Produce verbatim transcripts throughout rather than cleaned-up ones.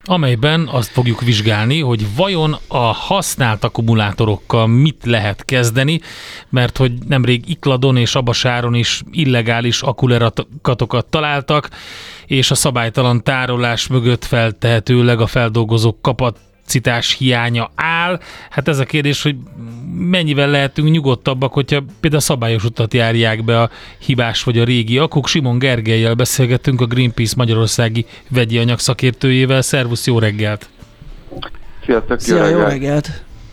amelyben azt fogjuk vizsgálni, hogy vajon a használt akkumulátorokkal mit lehet kezdeni, mert hogy nemrég Ikladon és Abasáron is illegális akkumulátoratokat találtak, és a szabálytalan tárolás mögött feltehetőleg a feldolgozók kapacitás hiánya áll. Hát ez a kérdés, hogy mennyivel lehetünk nyugodtabbak, hogyha például szabályos utat járják be a hibás vagy a régi akuk. Simon Gergellyel beszélgettünk, a Greenpeace magyarországi vegyi anyag szakértőjével. Szervusz, jó reggelt! Sziasztok, Szia, jó reggelt!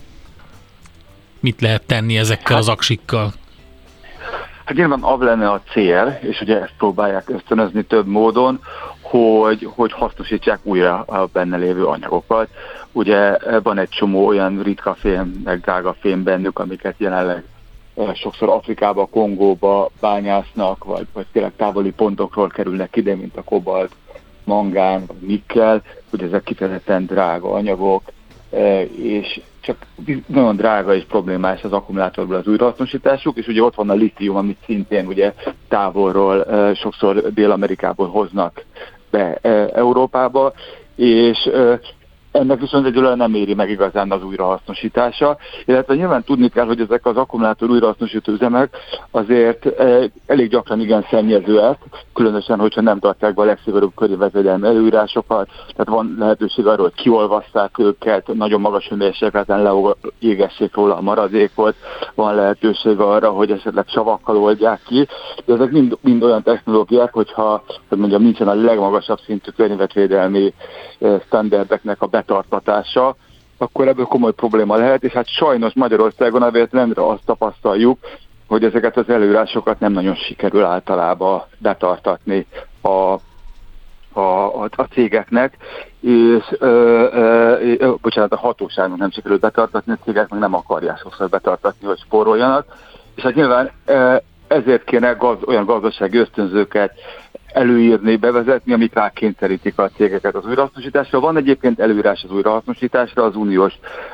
Mit lehet tenni ezekkel az aksikkal? Hát nyilván az lenne a cél, és ugye ezt próbálják ösztönözni több módon, hogy, hogy hasznosítsák újra a benne lévő anyagokat. Ugye van egy csomó olyan ritka fém, meg drága fém bennük, amiket jelenleg sokszor Afrikába, Kongóba bányásznak, vagy, vagy tényleg távoli pontokról kerülnek ide, mint a kobalt, mangán, vagy nikkel, hogy ezek kifejezetten drága anyagok, és csak nagyon drága és problémás az akkumulátorból az újrahasznosításuk, és ugye ott van a litium, amit szintén ugye távolról, sokszor Dél-Amerikából hoznak be Európába, és ennek viszont egyelőre nem éri meg igazán az újrahasznosítása, illetve nyilván tudni kell, hogy ezek az akkumulátor újrahasznosító üzemek azért elég gyakran igen szennyezőek, különösen, hogyha nem tartják be a legszigorúbb környezetvédelmi előírásokat, tehát van lehetőség arra, hogy kiolvasszák őket, nagyon magas hőmérsékleten leégessék róla a maradékot, van lehetőség arra, hogy esetleg savakkal oldják ki, de ezek mind, mind olyan technológiák, hogyha, hogy mondjam, nincsen a legmagasabb szintű környezetvédelmi standardeknek a betartatása, akkor ebből komoly probléma lehet, és hát sajnos Magyarországon a véletlenre azt tapasztaljuk, hogy ezeket az előírásokat nem nagyon sikerül általában betartatni a, a, a, a cégeknek, és ö, ö, ö, bocsánat, a hatóságnak nem sikerül betartatni, a cégek meg nem akarják sokszor betartatni, hogy spóroljanak, és hát nyilván ö, ezért kéne gaz, olyan gazdasági ösztönzőket előírni, bevezetni, amik rákényszerítik a cégeket az újrahasznosításra. Van egyébként előírás az újrahasznosításra, az uniós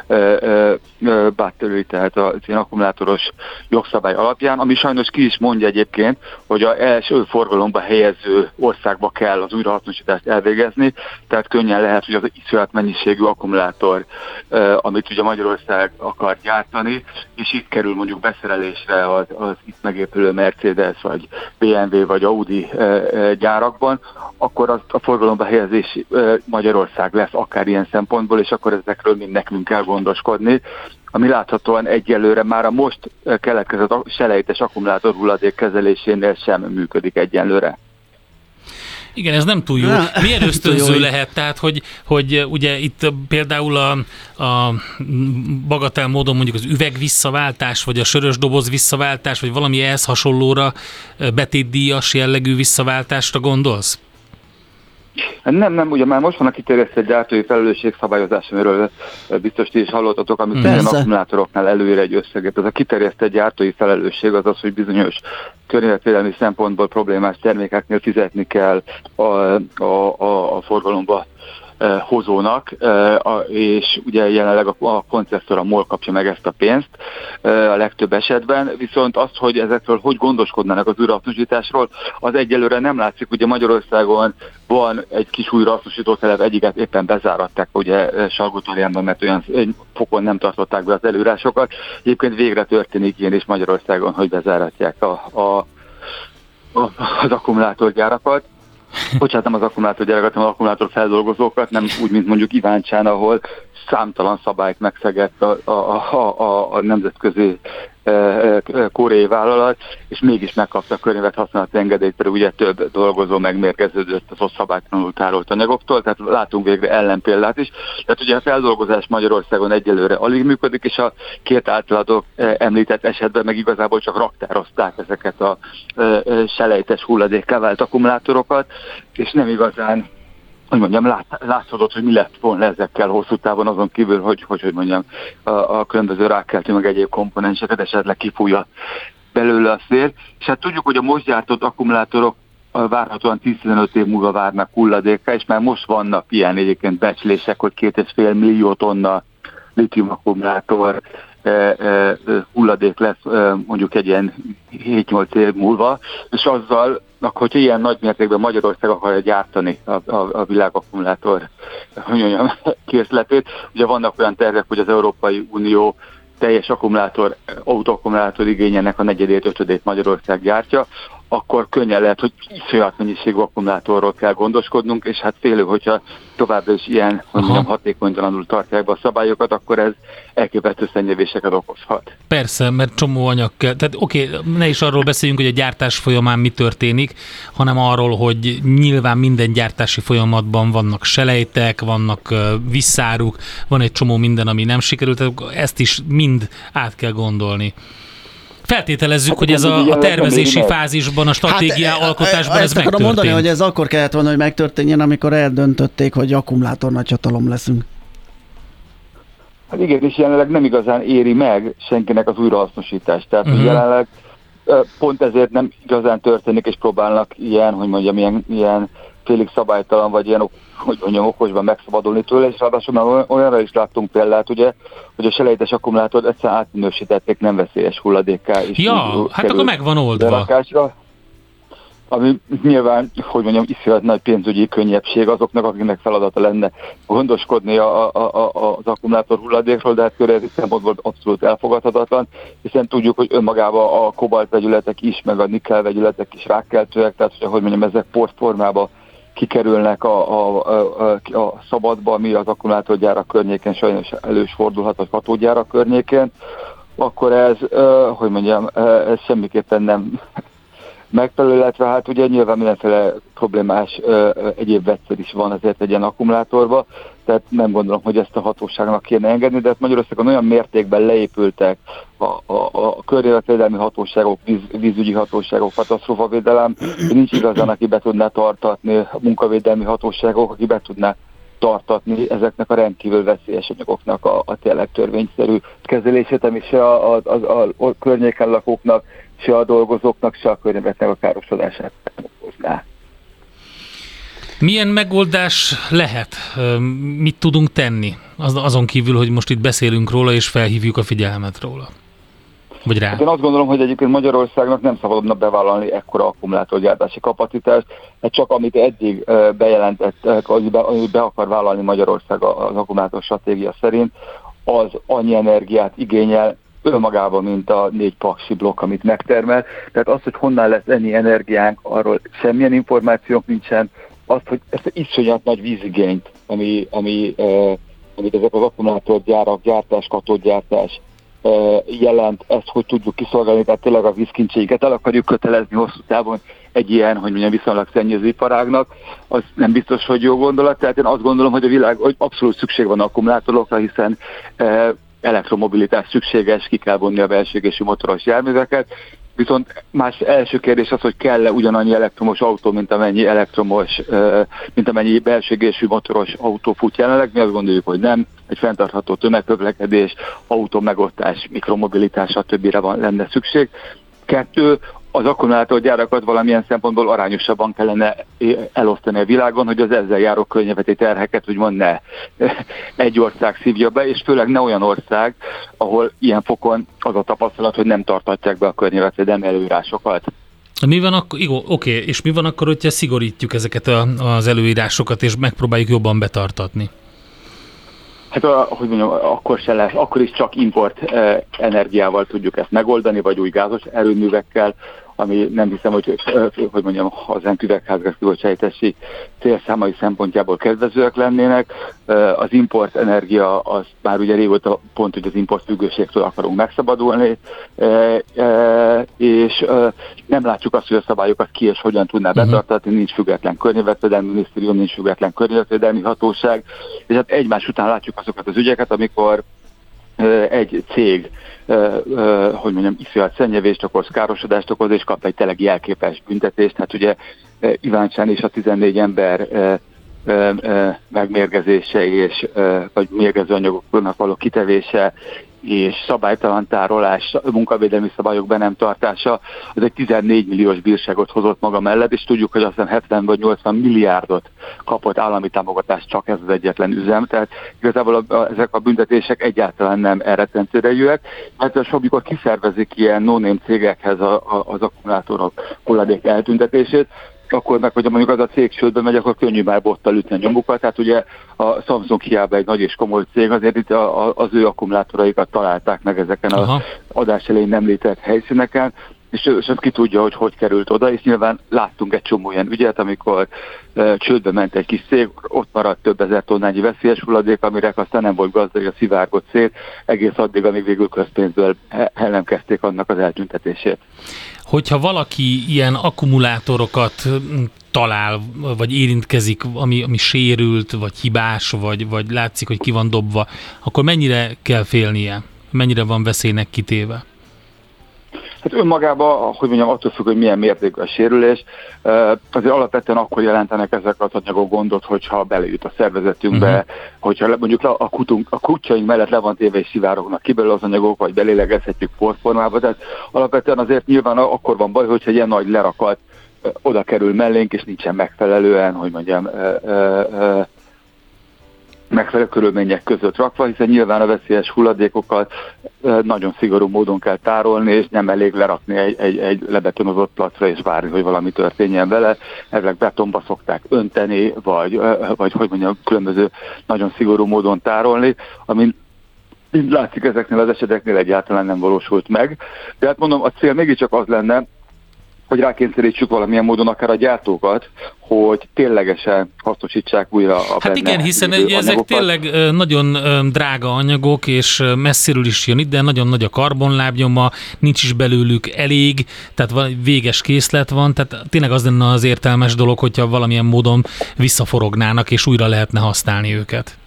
battery, tehát az ilyen akkumulátoros jogszabály alapján, ami sajnos ki is mondja egyébként, hogy az első forgalomba helyező országba kell az újrahasznosítást elvégezni, tehát könnyen lehet, hogy az iszonyat mennyiségű akkumulátor, amit ugye Magyarország akar gyártani, és itt kerül mondjuk beszerelésre az, az itt megépülő Mercedes, vagy bé em vé, vagy Audi gyárakban, akkor az a forgalomba helyezés Magyarország lesz akár ilyen szempontból, és akkor ezekről mind nekünk kell gondoskodni, ami láthatóan egyelőre már a most keletkezett selejtes akkumulátor hulladék kezelésénél sem működik egyelőre. Igen, ez nem túl jó. Milyen ösztönző lehet? Tehát, hogy, hogy ugye itt például a, a bagatel módon mondjuk az üveg visszaváltás, vagy a sörös doboz visszaváltás, vagy valami ehhez hasonlóra betétdíjas jellegű visszaváltásra gondolsz? Nem, nem, ugye már most van a kiterjesztett gyártói felelősségszabályozás, amiről biztos ti is hallottatok, amit ilyen akkumulátoroknál előír egy összeget. Ez a kiterjesztett gyártói felelősség az az, hogy bizonyos környezetvédelmi szempontból problémás termékeknél fizetni kell a, a, a, a forgalomba hozónak, és ugye jelenleg a koncesszor, a MOL kapja meg ezt a pénzt a legtöbb esetben, viszont azt, hogy ezekről hogy gondoskodnának az újrahasznosításról, az egyelőre nem látszik. Ugye Magyarországon van egy kis újrahasznosító telep, egyiket éppen bezáratták, ugye Salgótarjánban, mert olyan fokon nem tartották be az előírásokat. Egyébként végre történik ilyen is Magyarországon, hogy bezáratják a, a, a, az akkumulátorgyárakat. Bocsánat, nem az akkumulátorgyárakat, hanem az akkumulátor feldolgozókat, nem úgy, mint mondjuk Iváncsán, ahol számtalan szabályt megszegett a, a, a, a, a nemzetközi e, e, koreai vállalat, és mégis megkapta a környezethasználati engedélyt, pedig ugye több dolgozó megmérgeződött az ott szabálytalanul tárolt anyagoktól, tehát látunk végre ellenpéldát is. Tehát ugye a feldolgozás Magyarországon egyelőre alig működik, és a két általatok említett esetben meg igazából csak raktározták ezeket a e, e, selejtes hulladékká vált akkumulátorokat, és nem igazán, hogy mondjam, lát, látszódott, hogy mi lett volna ezekkel hosszú távon, azon kívül, hogy, hogy, hogy mondjam, a, a különböző rákkeltő meg egyéb komponenseket esetleg kifújja belőle a szél. És hát tudjuk, hogy a most gyártott akkumulátorok várhatóan tíz-tizenöt év múlva várnak hulladékra, és már most vannak ilyen egyébként becslések, hogy két és fél millió tonna litium akkumulátor hulladék lesz mondjuk egy ilyen hét-nyolc év múlva, és azzal hogyha ilyen nagy mértékben Magyarország akarja gyártani a, a, a világakkumulátor készletét, ugye vannak olyan tervek, hogy az Európai Unió teljes akkumulátor, autóakkumulátor igényének a negyedét, ötödét Magyarország gyártja, akkor könnyen lehet, hogy iszonyat mennyiségű akkumulátorról kell gondoskodnunk, és hát félő, hogyha továbbra is ilyen mondjam, hatékonytalanul tartják be a szabályokat, akkor ez elképesztő szennyezéseket okozhat. Persze, mert csomó anyag kell. Tehát oké, ne is arról beszéljünk, hogy a gyártás folyamán mi történik, hanem arról, hogy nyilván minden gyártási folyamatban vannak selejtek, vannak visszáruk, van egy csomó minden, ami nem sikerült, ezt is mind át kell gondolni. Feltételezzük, hát, hogy ez a, a tervezési fázisban, a stratégia hát, alkotásban ez ezt megtörtént. Ezt mondani, hogy ez akkor kellett volna, hogy megtörténjen, amikor eldöntötték, hogy akkumulátor nagyhatalom leszünk. Hát igen, és jelenleg nem igazán éri meg senkinek az újrahasznosítást. Tehát uh-huh. jelenleg pont ezért nem igazán történik, és próbálnak ilyen, hogy mondjam, ilyen, ilyen félig szabálytalan, vagy ilyen, hogy mondjam, okosban megszabadulni tőle, és ráadásul olyanra is láttunk példát, ugye, hogy a selejtes akkumulátort egyszerűen átminősítették nem veszélyes hulladékká. Ja, hát akkor meg van oldva. Berakásra, ami nyilván, hogy mondjam, iszonyat nagy pénzügyi könnyebbség azoknak, akiknek feladata lenne gondoskodni a, a, a, az akkumulátor hulladékról, de hát körülbelül szempontból abszolút elfogadhatatlan, hiszen tudjuk, hogy önmagában a kobalt vegyületek is, meg a nikkel vegyületek is rákkeltőek, tehát hogy mondjam, ezek porformába kikerülnek a, a, a, a szabadba, ami az akkumulátorgyárak környéken sajnos elős fordulhat, vagy hatógyárak környékén, akkor ez, hogy mondjam, ez semmiképpen nem megfelelő, illetve hát ugye nyilván mindenféle problémás ö, egyéb vegyszer is van azért egy ilyen akkumulátorban, tehát nem gondolom, hogy ezt a hatóságnak kéne engedni, de hát Magyarországon olyan mértékben leépültek a, a, a környezetvédelmi hatóságok, víz, vízügyi hatóságok, katasztrófavédelem, hogy nincs igazán, aki be tudná tartatni, a munkavédelmi hatóságok, aki be tudná tartatni ezeknek a rendkívül veszélyes anyagoknak a, a tényleg törvényszerű kezelését, ami se a, a, a, a környéken lakóknak, se a dolgozóknak, se a környezetnek a károsodását okozná. Milyen megoldás lehet? Mit tudunk tenni? Az, azon kívül, hogy most itt beszélünk róla, és felhívjuk a figyelmet róla. Vagy rá? Hát én azt gondolom, hogy egyébként Magyarországnak nem szabadna bevállalni ekkora akkumulátorgyártási kapacitást, hát csak amit eddig bejelentett, amit be, be akar vállalni Magyarország az akkumulátor stratégia szerint, az annyi energiát igényel önmagában, mint a négy paksi blokk, amit megtermel. Tehát az, hogy honnan lesz ennyi energiánk, arról semmilyen információnk nincsen. Az, hogy ezt iszonyat nagy vízigényt, ami, ami, eh, amit ezek az akkumulátorgyárak, gyártás, katódgyártás eh, jelent, ezt hogy tudjuk kiszolgálni, tehát tényleg a vízkincseinket el akarjuk kötelezni hosszú távon egy ilyen, hogy mondjam, viszonylag szennyező iparágnak, az nem biztos, hogy jó gondolat. Tehát én azt gondolom, hogy a világ, hogy abszolút szükség van akkumulátorokra, hiszen eh, elektromobilitás szükséges, ki kell vonni a belső égésű motoros járműveket, viszont más első kérdés az, hogy kell-e ugyanannyi elektromos autó, mint amennyi elektromos, mint amennyi belső égésű motoros autó fut jelenleg. Mi azt gondoljuk, hogy nem. Egy fenntartható tömegközlekedés, autó megosztás, mikromobilitás, stb. Van, lenne szükség. Kettő, az akkumulátorgyárakat valamilyen szempontból arányosabban kellene elosztani a világon, hogy az ezzel járó környezeti terheket úgymond ne egy ország szívja be, és főleg ne olyan ország, ahol ilyen fokon az a tapasztalat, hogy nem tartatják be a környezetvédelmi előírásokat. Mi van akkor, jó, oké, és mi van akkor, hogyha szigorítjuk ezeket a, az előírásokat, és megpróbáljuk jobban betartatni? Hát, hogy mondjam, akkor se lesz, akkor is csak import eh, energiával tudjuk ezt megoldani, vagy új gázos erőművekkel, ami nem hiszem, hogy, hogy mondjam, az üvegházgas kibocsátási célszámai szempontjából kedvezőek lennének. Az import energia, az már ugye régóta pont, hogy az import függőségtől akarunk megszabadulni, és nem látjuk azt, hogy a szabályokat ki és hogyan tudná betartatni, nincs független környezetvédelmi minisztérium, nincs független környezetvédelmi hatóság, és hát egymás után látjuk azokat az ügyeket, amikor egy cég, hogy mondjam, iszonyat szennyezést okoz, károsodást okoz, és kap egy tényleg jelképes büntetést. Hát ugye Iváncsán és a tizennégy ember megmérgezése és vagy mérgező anyagoknak való kitevése és szabálytalan tárolás, munkavédelmi szabályok be nem tartása, az egy tizennégy milliós bírságot hozott maga mellett, és tudjuk, hogy azt hiszem hetven vagy nyolcvan milliárdot kapott állami támogatást csak ez az egyetlen üzem, tehát igazából a, a, ezek a büntetések egyáltalán nem elrettentőrejűek. Hát amikor kiszervezik ilyen no-name cégekhez a, a, az akkumulátorok hulladék eltüntetését, akkor meg, hogyha mondjuk az a cég csődbe megy, akkor könnyű már bottal ütni a nyomukat. Tehát ugye a Samsung hiába egy nagy és komoly cég, azért itt a, a, az ő akkumulátoraikat találták meg ezeken az adás elején említett helyszíneken, és, és azt ki tudja, hogy hogy került oda, és nyilván láttunk egy csomó ilyen ügyet, amikor e, csődbe ment egy kis cég, ott maradt több ezer tonnányi veszélyes hulladék, amire aztán nem volt gazda, hogy a szivárgott szét, egész addig, amíg végül közpénzből el nem kezdték annak az eltüntetését. Hogyha valaki ilyen akkumulátorokat talál, vagy érintkezik, ami, ami sérült, vagy hibás, vagy, vagy látszik, hogy ki van dobva, akkor mennyire kell félnie? Mennyire van veszélynek kitéve? Hát önmagában, hogy mondjam, attól függ, hogy milyen mértékű a sérülés, azért alapvetően akkor jelentenek ezek az anyagok gondot, hogyha belejut a szervezetünkbe, uh-huh. hogyha mondjuk a, kutunk, a kutyaink mellett le van téve és szivárognak ki belőle az anyagok, vagy belélegezhetjük porformába, tehát alapvetően azért nyilván akkor van baj, hogyha ilyen nagy lerakat oda kerül mellénk, és nincsen megfelelően, hogy mondjam, megfelelő körülmények között rakva, hiszen nyilván a veszélyes hulladékokat nagyon szigorú módon kell tárolni, és nem elég lerakni egy, egy, egy lebetonozott placra és várni, hogy valami történjen vele. Ezek betonba szokták önteni, vagy, vagy hogy mondjam, különböző nagyon szigorú módon tárolni, amin látszik ezeknél az eseteknél egyáltalán nem valósult meg. De hát mondom, a cél mégiscsak az lenne, hogy rákényszerítsük valamilyen módon akár a gyártókat, hogy ténylegesen hasznosítsák újra a Hát benne igen, hiszen anyagokat. Ezek tényleg nagyon drága anyagok, és messziről is jön itt, de nagyon nagy a karbonlábnyoma, nincs is belőlük elég, tehát véges készlet van, tehát tényleg az lenne az értelmes dolog, hogyha valamilyen módon visszaforognának, és újra lehetne használni őket.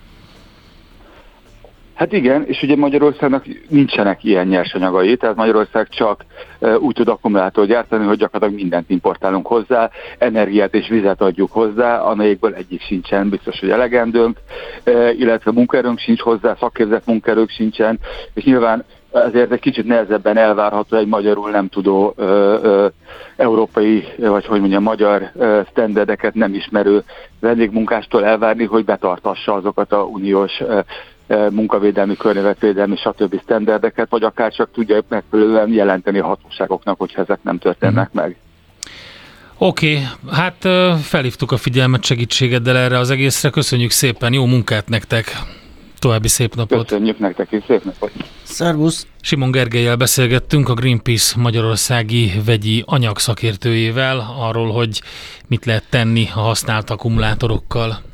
Hát igen, és ugye Magyarországnak nincsenek ilyen nyersanyagai, tehát Magyarország csak úgy tud akkumulátort gyártani, hogy gyakorlatilag mindent importálunk hozzá, energiát és vizet adjuk hozzá, amelyikből egyik sincsen, biztos, hogy elegendőnk, illetve munkaerőnk sincs hozzá, szakképzett munkaerők sincsen, és nyilván ezért egy kicsit nehezebben elvárható egy magyarul nem tudó ö, ö, európai, vagy hogy mondjam, magyar ö, standardeket nem ismerő vendégmunkástól elvárni, hogy betartassa azokat a uniós ö, munkavédelmi, környezetvédelmi, stb. Standardeket, vagy akár csak tudja megfelelően jelenteni a hatóságoknak, hogyha ezek nem történnek meg. Oké, okay, hát felhívtuk a figyelmet segítségeddel erre az egészre. Köszönjük szépen, jó munkát nektek! További szép napot! Köszönjük nektek is, szép napot! Szervusz! Simon Gergellyel beszélgettünk, a Greenpeace magyarországi vegyi anyagszakértőjével arról, hogy mit lehet tenni a használt akkumulátorokkal.